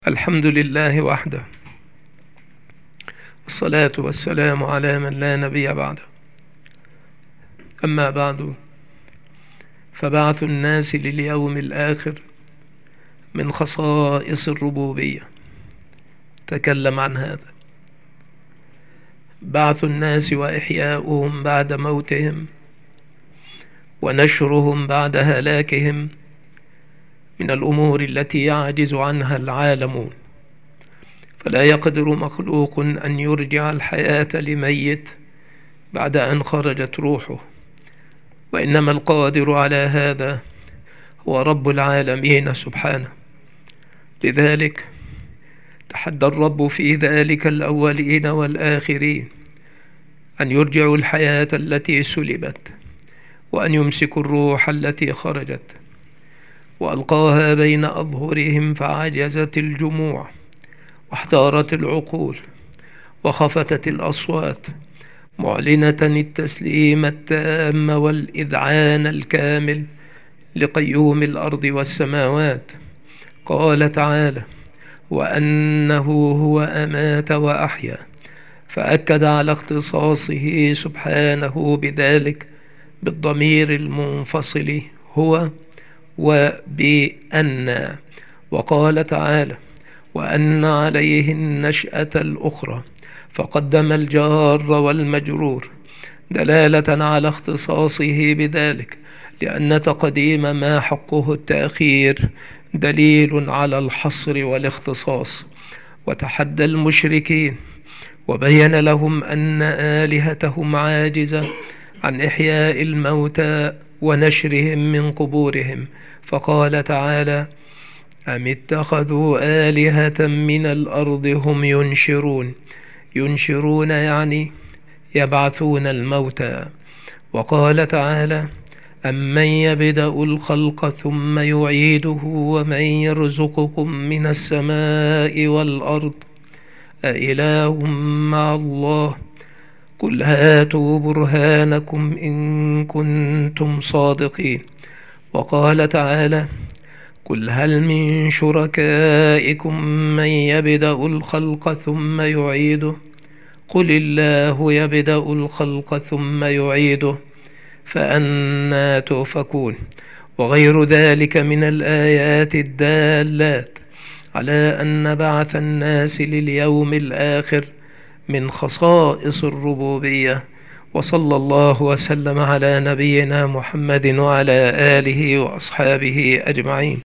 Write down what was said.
الحمد لله وحده، والصلاة والسلام على من لا نبي بعده. أما بعد، فبعث الناس لليوم الآخر من خصائص الربوبية. تكلم عن هذا. بعث الناس وإحياؤهم بعد موتهم ونشرهم بعد هلاكهم من الأمور التي يعجز عنها العالمون، فلا يقدر مخلوق أن يرجع الحياة لميت بعد أن خرجت روحه، وإنما القادر على هذا هو رب العالمين سبحانه. لذلك تحدى الرب في ذلك الأولين والآخرين أن يرجعوا الحياة التي سلبت، وأن يمسكوا الروح التي خرجت، وألقاها بين أظهرهم فعجزت الجموع، واحتارت العقول، وخفتت الأصوات، معلنة التسليم التام والإذعان الكامل لقيوم الأرض والسماوات. قال تعالى: وأنه هو أمات وأحيا، فأكد على اختصاصه سبحانه بذلك بالضمير المنفصل هو وبأن. وقال تعالى: وأن عليه النشأة الأخرى، فقدم الجار والمجرور دلالة على اختصاصه بذلك، لأن تقديم ما حقه التأخير دليل على الحصر والاختصاص. وتحدى المشركين وبين لهم أن آلهتهم عاجزة عن إحياء الموتى ونشرهم من قبورهم، فقال تعالى: أم اتخذوا آلهة من الأرض هم ينشرون يعني يبعثون الموتى. وقال تعالى: أمن يبدأ الخلق ثم يعيده ومن يرزقكم من السماء والأرض أإله مع الله قل هاتوا برهانكم إن كنتم صادقين. وقال تعالى: قل هل من شركائكم من يبدأ الخلق ثم يعيده قل الله يبدأ الخلق ثم يعيده فأنى تؤفكون. وغير ذلك من الآيات الدالات على أن بعث الناس لليوم الآخر من خصائص الربوبية. وصلى الله وسلم على نبينا محمد وعلى آله وأصحابه أجمعين.